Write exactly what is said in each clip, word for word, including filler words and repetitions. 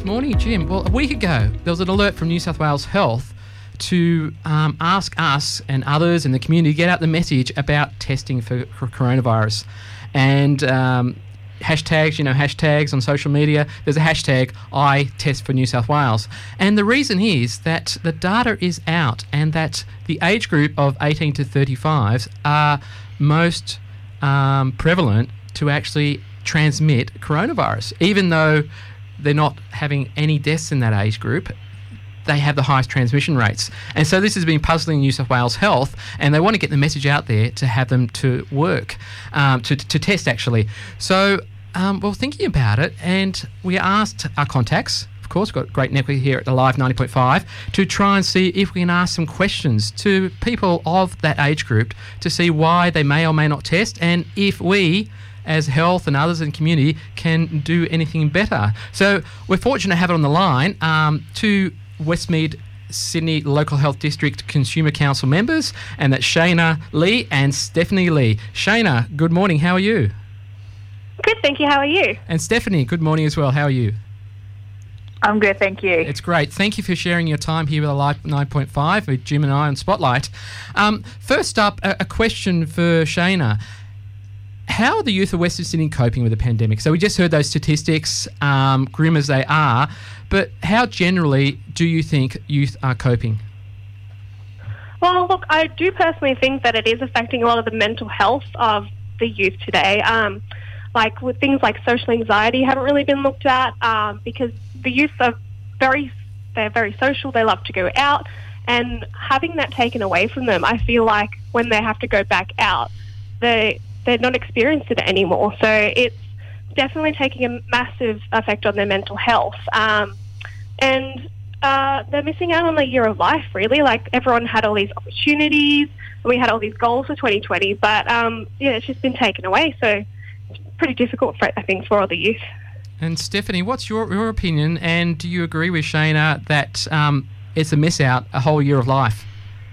Yes, morning, Jim. Well, a week ago, there was an alert from New South Wales Health to um, ask us and others in the community to get out the message about testing for, for coronavirus. And um, hashtags, you know, hashtags on social media. There's a hashtag, I test for New South Wales. And the reason is that the data is out and that the age group of eighteen to thirty-five are most um, prevalent to actually transmit coronavirus. Even though they're not having any deaths in that age group, they have the highest transmission rates. And so this has been puzzling New South Wales Health, and they want to get the message out there to have them to work, um, to, to test actually. So, um, well, thinking about it, and we asked our contacts, of course, we've got a great network here at the Live ninety point five, to try and see if we can ask some questions to people of that age group to see why they may or may not test, and if we as health and others in the community can do anything better. So we're fortunate to have it on the line, um, two Westmead Sydney Local Health District Consumer Council members, and that's Shayna Lee and Stephanie Lee. Shayna, good morning. How are you? Good, thank you. How are you? And Stephanie, good morning as well. How are you? I'm good, thank you. It's great. Thank you for sharing your time here with the Live nine point five with Jim and I on Spotlight. Um, first up, a, a question for Shayna. How are the youth of Western Sydney coping with the pandemic? So we just heard those statistics, um, grim as they are, but how generally do you think youth are coping? Well, look, I do personally think that it is affecting a lot of the mental health of the youth today. Um, like with things like social anxiety haven't really been looked at um, because the youth are very, they're very social, they love to go out, and having that taken away from them, I feel like when they have to go back out, they they're not experiencing it anymore. So it's definitely taking a massive effect on their mental health. Um, and uh, they're missing out on a year of life, really. Like, everyone had all these opportunities, and we had all these goals for twenty twenty, but um, yeah, it's just been taken away. So it's pretty difficult, for, I think, for all the youth. And Stephanie, what's your, your opinion? And do you agree with Shayna that um, it's a miss out, a whole year of life?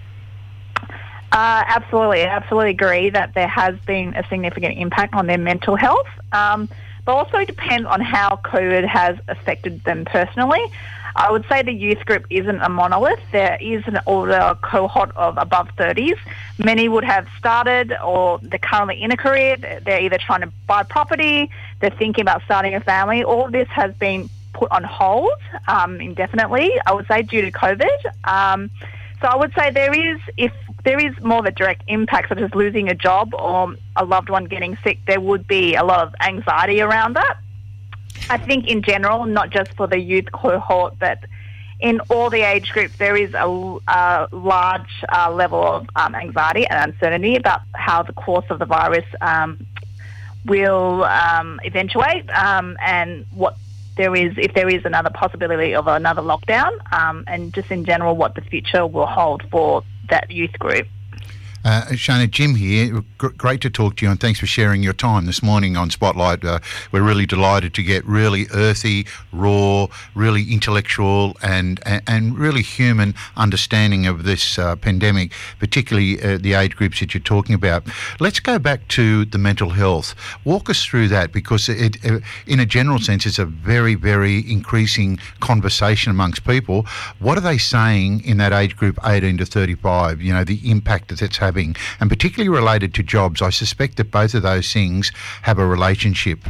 Uh, absolutely, I absolutely agree that there has been a significant impact on their mental health, um, but also depends on how COVID has affected them personally. I would say the youth group isn't a monolith. There is an older cohort of above thirties. Many would have started or they're currently in a career. They're either trying to buy property, they're thinking about starting a family. All of this has been put on hold um, indefinitely, I would say, due to COVID. Um, so I would say there is, if there is more of a direct impact, such as losing a job or a loved one getting sick, there would be a lot of anxiety around that. I think in general, not just for the youth cohort, but in all the age groups, there is a, a large uh, level of um, anxiety and uncertainty about how the course of the virus um, will um, eventuate um, and what there is, if there is another possibility of another lockdown, um, and just in general what the future will hold for that youth group. Uh, Shayna, Jim here. G- great to talk to you, and thanks for sharing your time this morning on Spotlight. Uh, we're really delighted to get really earthy, raw, really intellectual and and, and really human understanding of this uh, pandemic, particularly uh, the age groups that you're talking about. Let's go back to the mental health. Walk us through that, because it, uh, in a general sense, it's a very, very increasing conversation amongst people. What are they saying in that age group eighteen to thirty-five, you know, the impact that it's having? And particularly related to jobs, I suspect that both of those things have a relationship.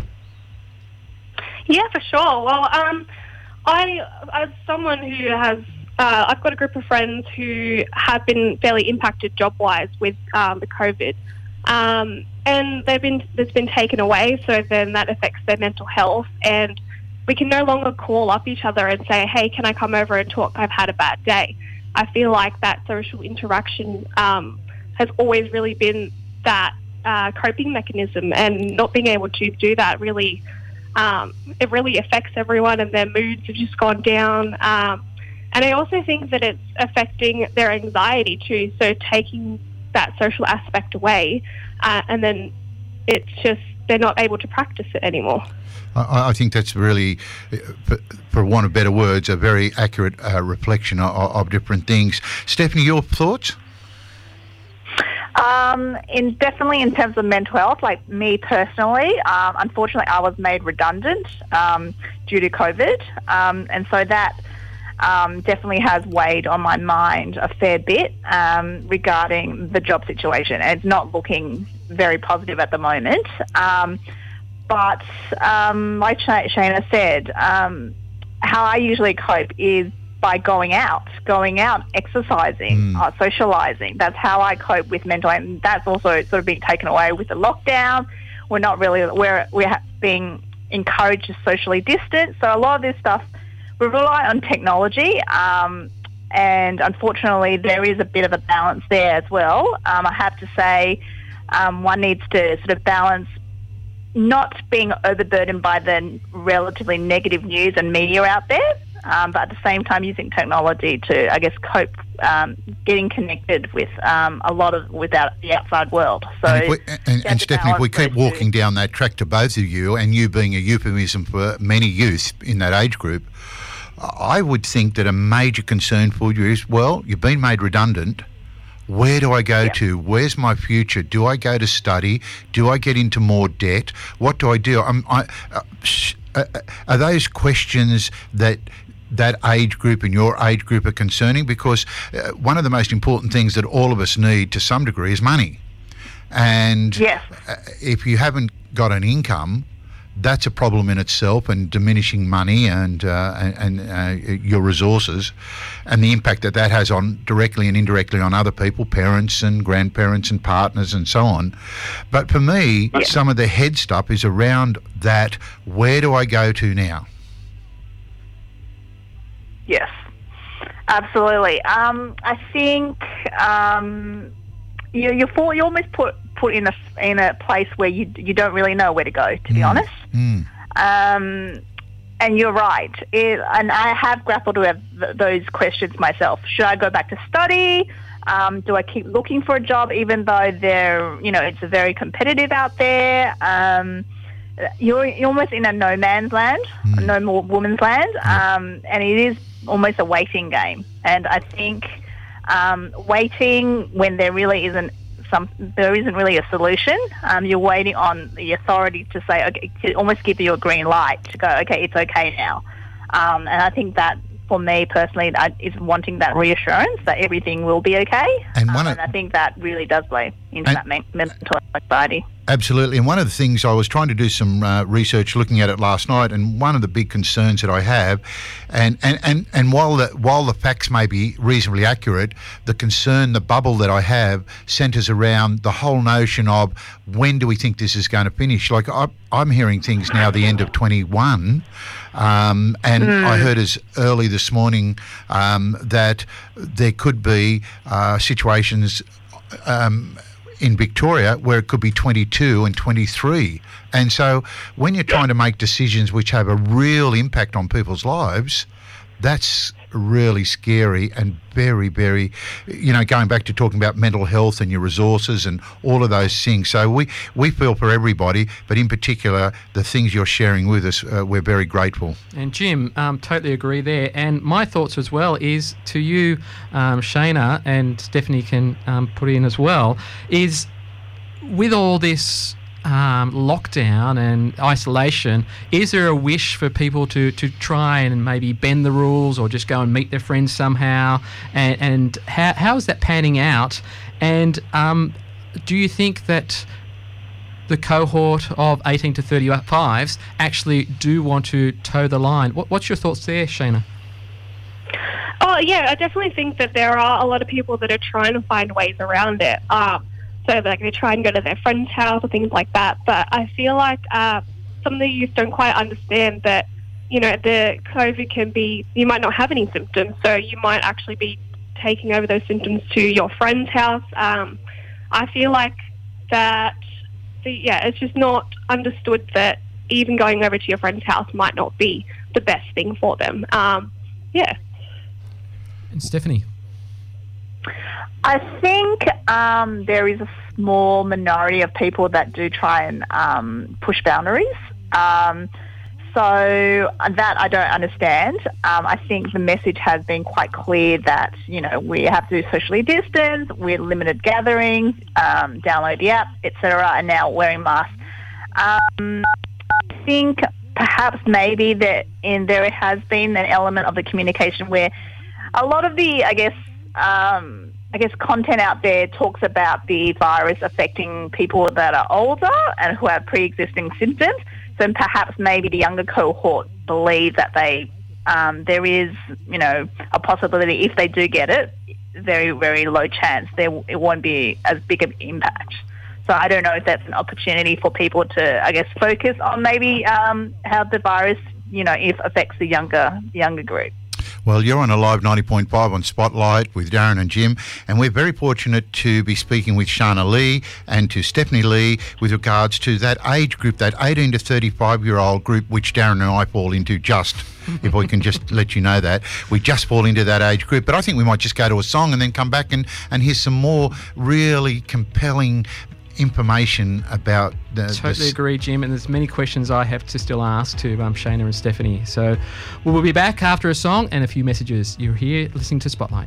Yeah, for sure. Well, um, I, as someone who has, uh, I've got a group of friends who have been fairly impacted job-wise with um, the COVID, um, and they've been that's been taken away. So then that affects their mental health, and we can no longer call up each other and say, "Hey, can I come over and talk? I've had a bad day." I feel like that social interaction Um, has always really been that uh, coping mechanism, and not being able to do that really, um, it really affects everyone, and their moods have just gone down. Um, and I also think that it's affecting their anxiety too. So taking that social aspect away, uh, and then it's just, they're not able to practice it anymore. I, I think that's really, for, for want of better words, a very accurate uh, reflection of, of different things. Stephanie, your thoughts? Um, in definitely in terms of mental health, like me personally, um, unfortunately, I was made redundant um, due to COVID, um, and so that um, definitely has weighed on my mind a fair bit um, regarding the job situation. It's not looking very positive at the moment, um, but um, like Shana said, um, how I usually cope is by going out, going out, exercising, Mm. uh, socialising. That's how I cope with mental health. And that's also sort of being taken away with the lockdown. We're not really, we're, we're being encouraged to socially distance. So a lot of this stuff, we rely on technology. Um, and unfortunately, there is a bit of a balance there as well. Um, I have to say, um, one needs to sort of balance not being overburdened by the relatively negative news and media out there. Um, but at the same time using technology to, I guess, cope, um, getting connected with um, a lot of without the outside world. So, And, if we, and, and Stephanie, if we keep walking down that track to both of you, and you being a euphemism for many youth in that age group, I would think that a major concern for you is, well, you've been made redundant. Where do I go Yeah. to? Where's my future? Do I go to study? Do I get into more debt? What do I do? I'm, I, uh, sh- uh, are those questions that that age group and your age group are concerning? Because uh, one of the most important things that all of us need to some degree is money. And Yes. uh, if you haven't got an income, that's a problem in itself, and diminishing money and uh, and, and uh, your resources, and the impact that that has on directly and indirectly on other people, parents and grandparents and partners and so on. But for me, Yeah. some of the head stuff is around that. Where do I go to now? Yes, absolutely. Um, I think um, you you fall, you almost put put in a in a place where you you don't really know where to go. To be Mm. honest, Mm. um, and you're right. It, and I have grappled with th- those questions myself. Should I go back to study? Um, do I keep looking for a job even though they're you know it's very competitive out there? Um, you're, you're almost in a no man's land, Mm. no more woman's land, um, and it is almost a waiting game. And I think um, waiting when there really isn't some, there isn't really a solution. Um, you're waiting on the authority to say, okay, to almost give you a green light to go, okay, it's okay now. Um, and I think that for me personally, I, is wanting that reassurance that everything will be okay. And Um, one of- and I think that really does play into And- that men- mental anxiety. Absolutely. And one of the things, I was trying to do some uh, research looking at it last night, and one of the big concerns that I have, and, and, and, and while the while the facts may be reasonably accurate, the concern, the bubble that I have centres around the whole notion of when do we think this is going to finish? Like I, I'm hearing things now the end of twenty-one, um, and I heard as early this morning um, that there could be uh, situations um, in Victoria where it could be twenty-two and twenty-three. And so when you're trying to make decisions which have a real impact on people's lives, that's really scary and very, very, you know, going back to talking about mental health and your resources and all of those things. So we, we feel for everybody, but in particular, the things you're sharing with us, uh, we're very grateful. And Jim, um, totally agree there. And my thoughts as well is to you, um, Shana, and Stephanie can um, put in as well, is with all this um, lockdown and isolation, is there a wish for people to, to try and maybe bend the rules or just go and meet their friends somehow? And, and how, how is that panning out? And um, do you think that the cohort of eighteen to thirty-fives actually do want to toe the line? What, what's your thoughts there, Shana? Oh, yeah, I definitely think that there are a lot of people that are trying to find ways around it. Um, so like they try and go to their friend's house or things like that. But I feel like uh, some of the youth don't quite understand that, you know, the COVID can be, you might not have any symptoms, so you might actually be taking over those symptoms to your friend's house. Um, I feel like that, the, yeah, it's just not understood that even going over to your friend's house might not be the best thing for them. Um, yeah. And Stephanie? I think um, there is a small minority of people that do try and um, push boundaries. Um, so So that I don't understand. Um, I think the message has been quite clear that, you know, we have to socially distance, we're limited gatherings, um, download the app, et cetera, and now wearing masks. Um, I think perhaps maybe that in there has been an element of the communication where a lot of the, I guess, um, I guess content out there talks about the virus affecting people that are older and who have pre-existing symptoms. So perhaps maybe the younger cohort believe that they um, there is, you know, a possibility if they do get it, very, very low chance there it won't be as big of an impact. So I don't know if that's an opportunity for people to, I guess, focus on maybe um, how the virus, you know, if affects the younger younger group. Well, you're on Alive ninety point five on Spotlight with Darren and Jim, and we're very fortunate to be speaking with Shana Lee and to Stephanie Lee with regards to that age group, that eighteen to thirty-five-year-old group, which Darren and I fall into just, if we can just let you know that. We just fall into that age group. But I think we might just go to a song and then come back and, and hear some more really compelling information about the... Totally the agree, Jim, and there's many questions I have to still ask to um, Shana and Stephanie. So we'll be back after a song and a few messages. You're here listening to Spotlight.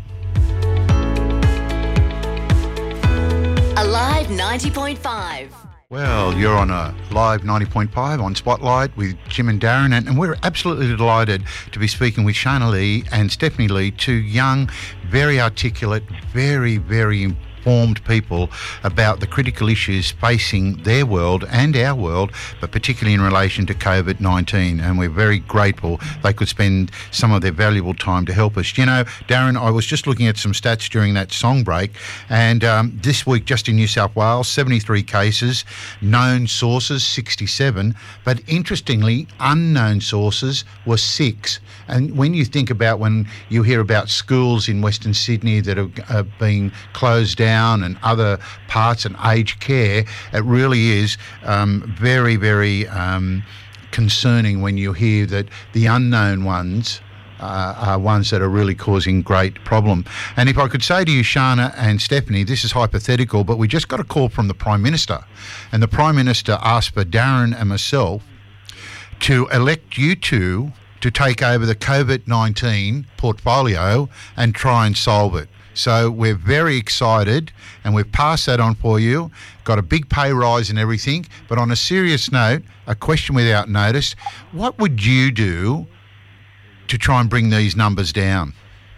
Alive ninety point five. Well, you're on a Live ninety point five on Spotlight with Jim and Darren, and, and we're absolutely delighted to be speaking with Shana Lee and Stephanie Lee, two young, very articulate, very, very important informed people about the critical issues facing their world and our world, but particularly in relation to COVID nineteen. And we're very grateful they could spend some of their valuable time to help us. You know, Darren, I was just looking at some stats during that song break, and um, this week just in New South Wales, seventy-three cases, known sources sixty-seven, but interestingly, unknown sources were six. And when you think about when you hear about schools in Western Sydney that are, are being closed down, and other parts and aged care, it really is um, very, very um, concerning when you hear that the unknown ones uh, are ones that are really causing great problem. And if I could say to you, Shana and Stephanie, this is hypothetical, but we just got a call from the Prime Minister, and the Prime Minister asked for Darren and myself to elect you two to take over the COVID nineteen portfolio and try and solve it. So we're very excited, and we've passed that on for you. Got a big pay rise and everything. But on a serious note, a question without notice, what would you do to try and bring these numbers down?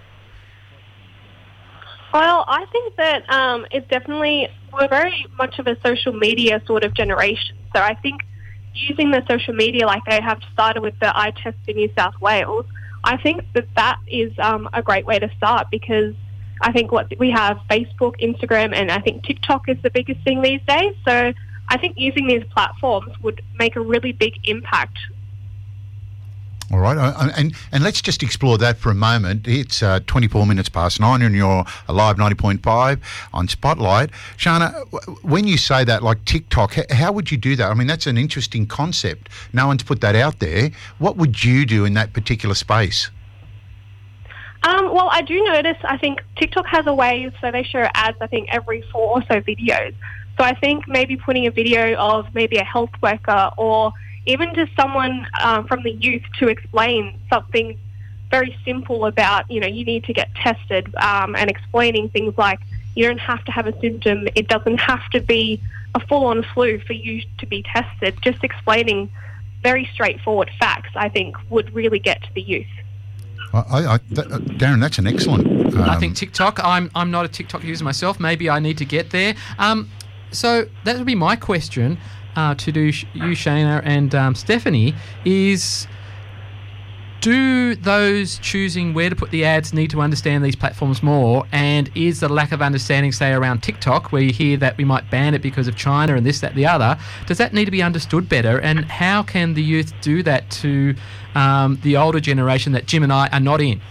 Well, I think that um, it's definitely, we're very much of a social media sort of generation. So I think using the social media like they have started with the eye test in New South Wales, I think that that is um, a great way to start, because I think what we have Facebook, Instagram, and I think TikTok is the biggest thing these days. So I think using these platforms would make a really big impact. All right, uh, and and let's just explore that for a moment. It's uh, twenty-four minutes past nine, and you're Alive ninety point five on Spotlight. Shana, when you say that, like TikTok, how would you do that? I mean, that's an interesting concept. No one's put that out there. What would you do in that particular space? Um, well, I do notice, I think TikTok has a way, so they show ads, I think, every four or so videos. So I think maybe putting a video of maybe a health worker or even just someone um, from the youth to explain something very simple about, you know, you need to get tested, um, and explaining things like you don't have to have a symptom, it doesn't have to be a full-on flu for you to be tested. Just explaining very straightforward facts, I think, would really get to the youth. I, I, that, uh, Darren, that's an excellent... Um, I think TikTok, I'm I'm not a TikTok user myself. Maybe I need to get there. Um, so that would be my question uh, to do you, Shana and um, Stephanie, is do those choosing where to put the ads need to understand these platforms more? And is the lack of understanding, say, around TikTok, where you hear that we might ban it because of China and this, that, the other, does that need to be understood better? And how can the youth do that to um, the older generation that Jim and I are not in?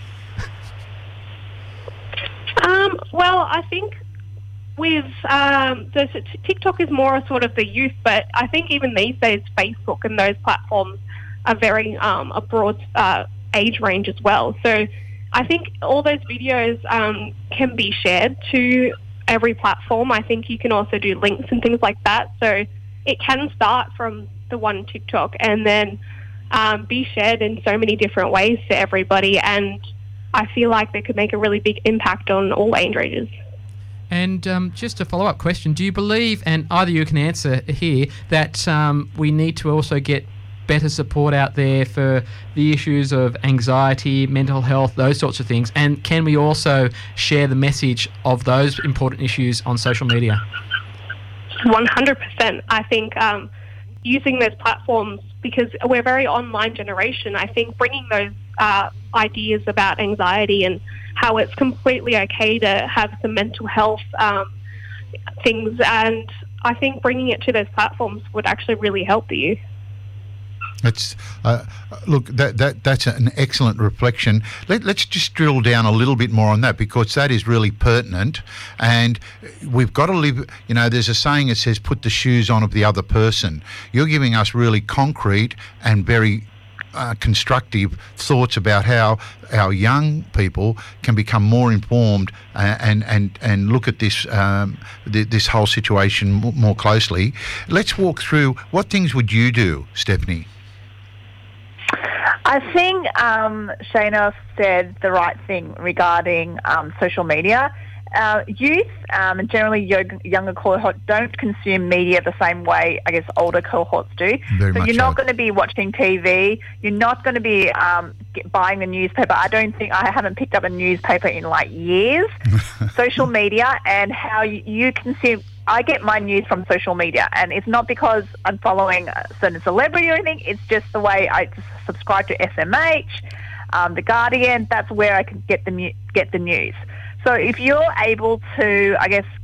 Um, well, I think with um, the, TikTok is more sort of the youth, but I think even these days Facebook and those platforms are very um, a broad uh, age range as well. So I think all those videos um, can be shared to every platform. I think you can also do links and things like that. So it can start from the one TikTok, and then um, be shared in so many different ways to everybody, and I feel like they could make a really big impact on all age ranges. And um, just a follow-up question, do you believe, and either you can answer here, that um, we need to also get better support out there for the issues of anxiety, mental health, those sorts of things? And can we also share the message of those important issues on social media? one hundred percent. I think um, using those platforms, because we're a very online generation, I think bringing those uh, ideas about anxiety and how it's completely okay to have some mental health um, things, and I think bringing it to those platforms would actually really help the youth. It's uh, look that that that's an excellent reflection. Let, let's just drill down a little bit more on that, because that is really pertinent, and we've got to live. You know, there's a saying that says, "Put the shoes on of the other person." You're giving us really concrete and very uh, constructive thoughts about how our young people can become more informed uh, and and and look at this um, th- this whole situation m- more closely. Let's walk through what things would you do, Stephanie? I think um, Shana said the right thing regarding um, social media. Uh, youth um, and generally young, younger cohorts don't consume media the same way, I guess, older cohorts do. Very so much you're so. not going to be watching T V. You're not going to be um, get, buying the newspaper. I don't think I haven't picked up a newspaper in like years. Social media and how you, you consume. I get my news from social media, and it's not because I'm following a certain celebrity or anything. It's just the way I subscribe to S M H, um, The Guardian. That's where I can get the mu- get the news. So if you're able to, I guess,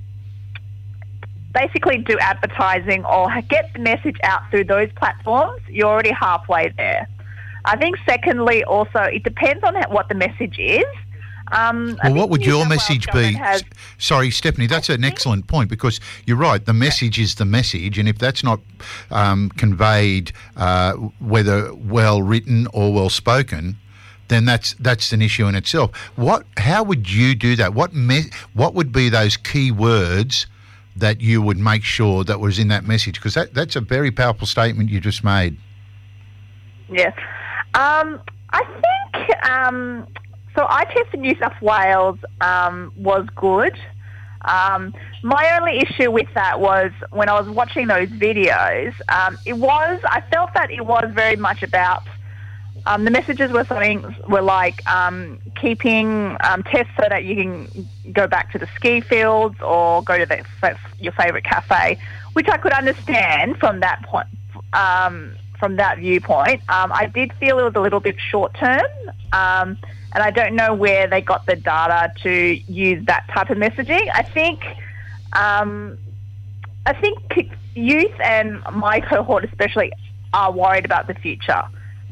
basically do advertising or get the message out through those platforms, you're already halfway there. I think secondly, also, it depends on what the message is. Um, well, what would your message be? Has, Sorry, Stephanie, that's an excellent point, because you're right, the message is the message, and if that's not um, conveyed, uh, whether well written or well spoken, then that's that's an issue in itself. What? How would you do that? What me- What would be those key words that you would make sure that was in that message? Because that, that's a very powerful statement you just made. Yes. Um, I think... Um, So I tested New South Wales um, was good. Um, my only issue with that was when I was watching those videos, um, it was, I felt that it was very much about, um, the messages were something, were like um, keeping um, tests so that you can go back to the ski fields or go to the, your favourite cafe, which I could understand from that point, um, from that viewpoint. Um, I did feel it was a little bit short term. Um, And I don't know where they got the data to use that type of messaging. I think, um, I think youth and my cohort especially are worried about the future.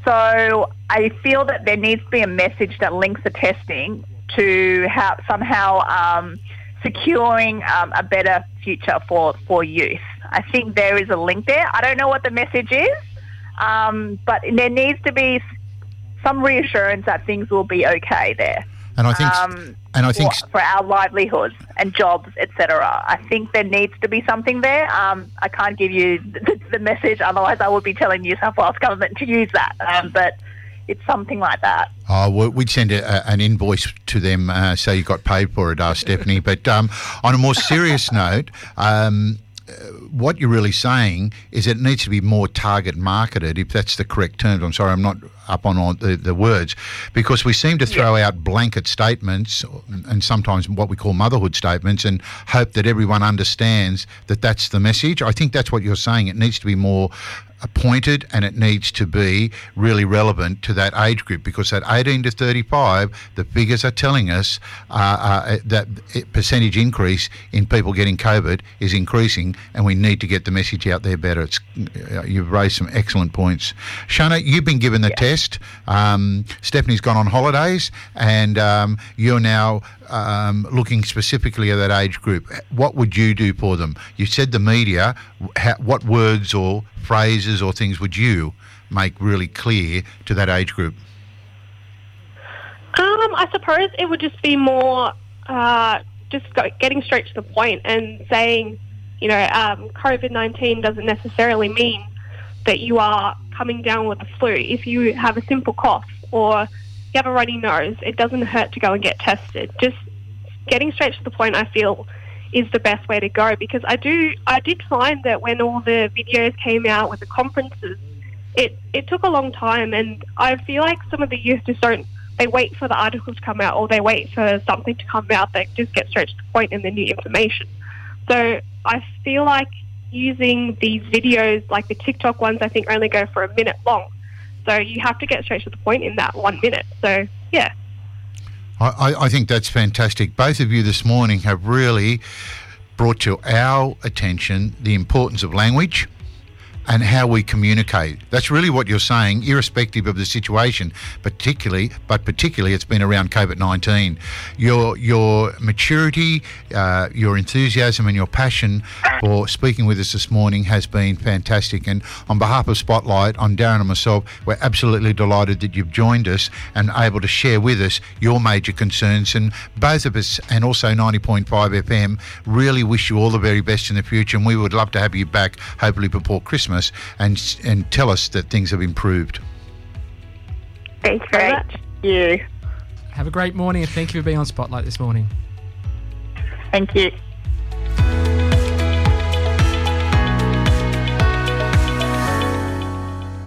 So I feel that there needs to be a message that links the testing to how somehow um, securing um, a better future for, for youth. I think there is a link there. I don't know what the message is, um, but there needs to be some reassurance that things will be okay there. And I think, um, and I think for, for our livelihoods and jobs, et cetera. I think there needs to be something there. Um, I can't give you the, the message, otherwise I would be telling New South Wales government to use that. Um, but it's something like that. Oh, well, we'd send a, a, an invoice to them, uh, so you got paid for it, uh, Stephanie. But um, on a more serious note, um, what you're really saying is it needs to be more target marketed, if that's the correct term. I'm sorry, I'm not up on all the, the words, because we seem to throw yeah. out blanket statements and sometimes what we call motherhood statements and hope that everyone understands that that's the message. I think that's what you're saying. It needs to be more appointed, and it needs to be really relevant to that age group, because at eighteen to thirty-five, the figures are telling us uh, uh, that percentage increase in people getting COVID is increasing, and we need to get the message out there better. It's, uh, you've raised some excellent points. Shana, you've been given the yeah. test. Um, Stephanie's gone on holidays, and um, you're now um, looking specifically at that age group. What would you do for them? You said the media. How, what words or phrases or things would you make really clear to that age group? Um, I suppose it would just be more uh, just go, getting straight to the point and saying, you know, um, COVID nineteen doesn't necessarily mean that you are coming down with the flu, if you have a simple cough or you have a runny nose, it doesn't hurt to go and get tested. Just getting straight to the point, I feel, is the best way to go, because I do I did find that when all the videos came out with the conferences, it, it took a long time, and I feel like some of the youth just don't, they wait for the articles to come out, or they wait for something to come out. They just get straight to the point in the new information. So I feel like using these videos, like the TikTok ones, I think only go for a minute long. So you have to get straight to the point in that one minute. So, yeah. I, I think that's fantastic. Both of you this morning have really brought to our attention the importance of language and how we communicate. That's really what you're saying, irrespective of the situation, particularly, but particularly it's been around COVID nineteen. Your your maturity, uh, your enthusiasm and your passion for speaking with us this morning has been fantastic. And on behalf of Spotlight, on Darren and myself, we're absolutely delighted that you've joined us and able to share with us your major concerns. And both of us, and also ninety point five F M, really wish you all the very best in the future. And we would love to have you back, hopefully before Christmas, and and tell us that things have improved. Thanks very much. Thank you. Have a great morning, and thank you for being on Spotlight this morning. Thank you.